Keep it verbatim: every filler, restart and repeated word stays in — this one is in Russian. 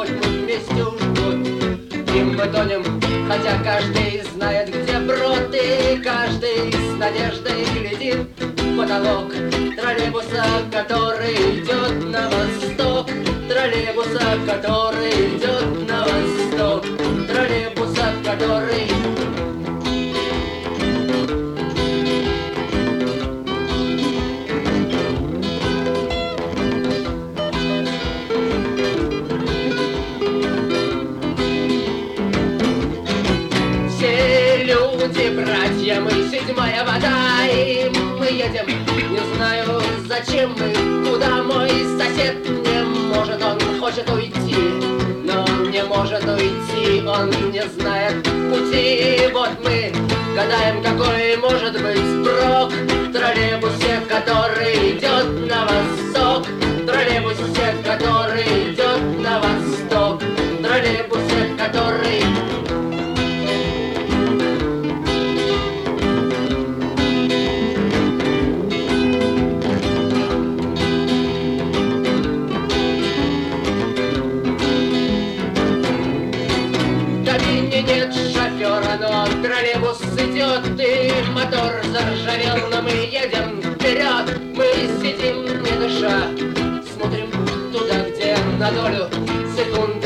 хоть мы вместе уж год. И мы тонем, хотя каждый знает, где брод, и каждый с надеждой глядит в потолок троллейбуса, который идет на восток. Троллейбуса, который идет на восток. Троллейбуса, который... Все люди, братья, мы седьмая вода, и мы едем, не знаю, зачем мы, куда мой сосед не может, он хочет уйти, но не может уйти, он не знает пути. Вот мы гадаем, какой может быть сброк в троллейбусе, который идет на восток. В троллейбусе, который идет на восток. В троллейбусе, который... Нет шофера, но троллейбус идет, и мотор заржавел, но мы едем вперед. Мы сидим, не дыша, смотрим туда, где на долю секунд